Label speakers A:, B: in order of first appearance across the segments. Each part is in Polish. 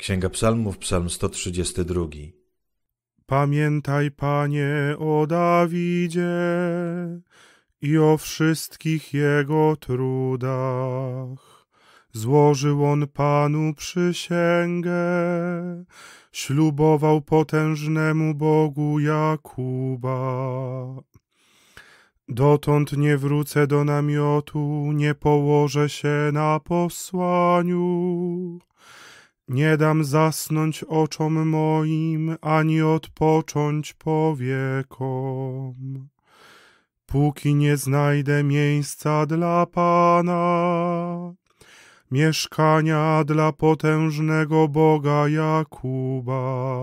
A: Księga Psalmów, Psalm 132.
B: Pamiętaj, Panie, o Dawidzie i o wszystkich jego trudach. Złożył on Panu przysięgę, ślubował potężnemu Bogu Jakuba. Dotąd nie wrócę do namiotu, nie położę się na posłaniu. Nie dam zasnąć oczom moim, ani odpocząć powiekom, póki nie znajdę miejsca dla Pana, mieszkania dla potężnego Boga Jakuba.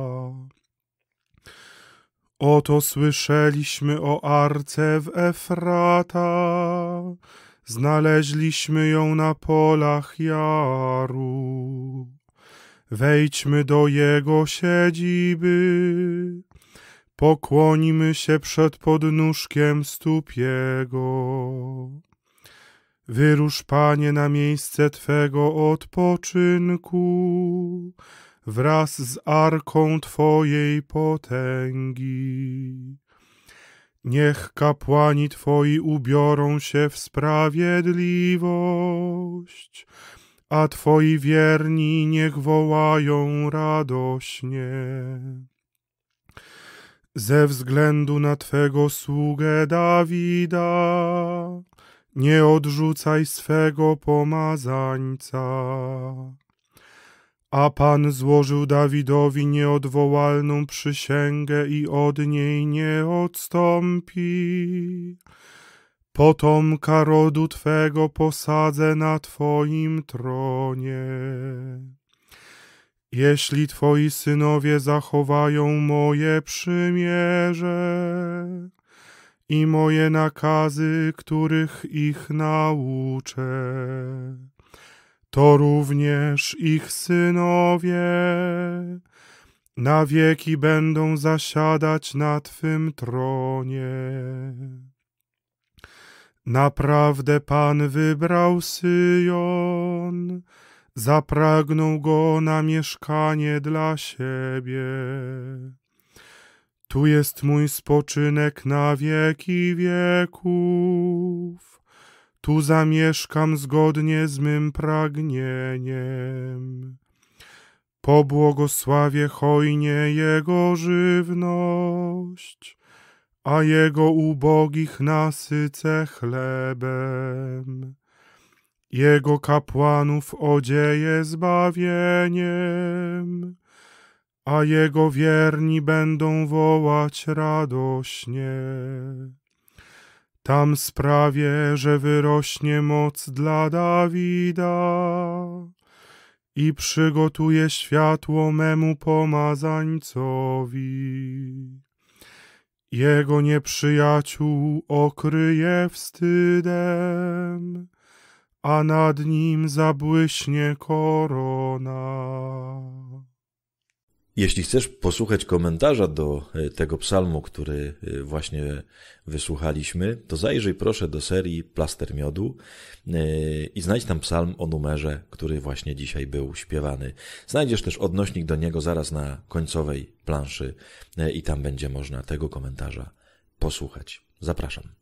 B: Oto słyszeliśmy o arce w Efrata, znaleźliśmy ją na polach Jaru. Wejdźmy do jego siedziby, pokłonimy się przed podnóżkiem stóp jego. Wyrusz, Panie, na miejsce Twego odpoczynku, wraz z arką Twojej potęgi. Niech kapłani Twoi ubiorą się w sprawiedliwość, a Twoi wierni niech wołają radośnie. Ze względu na Twego sługę Dawida, nie odrzucaj swego pomazańca. A Pan złożył Dawidowi nieodwołalną przysięgę i od niej nie odstąpi. Potomka rodu Twego posadzę na Twoim tronie. Jeśli Twoi synowie zachowają moje przymierze i moje nakazy, których ich nauczę, to również ich synowie na wieki będą zasiadać na Twym tronie. Naprawdę Pan wybrał Syjon, zapragnął go na mieszkanie dla siebie. Tu jest mój spoczynek na wieki wieków, tu zamieszkam zgodnie z mym pragnieniem. Pobłogosławię hojnie jego żywność, a jego ubogich nasycę chlebem. Jego kapłanów odzieje zbawieniem, a jego wierni będą wołać radośnie. Tam sprawię, że wyrośnie moc dla Dawida i przygotuję światło memu pomazańcowi. Jego nieprzyjaciół okryje wstydem, a nad nim zabłyśnie korona.
A: Jeśli chcesz posłuchać komentarza do tego psalmu, który właśnie wysłuchaliśmy, to zajrzyj proszę do serii Plaster Miodu i znajdź tam psalm o numerze, który właśnie dzisiaj był śpiewany. Znajdziesz też odnośnik do niego zaraz na końcowej planszy i tam będzie można tego komentarza posłuchać. Zapraszam.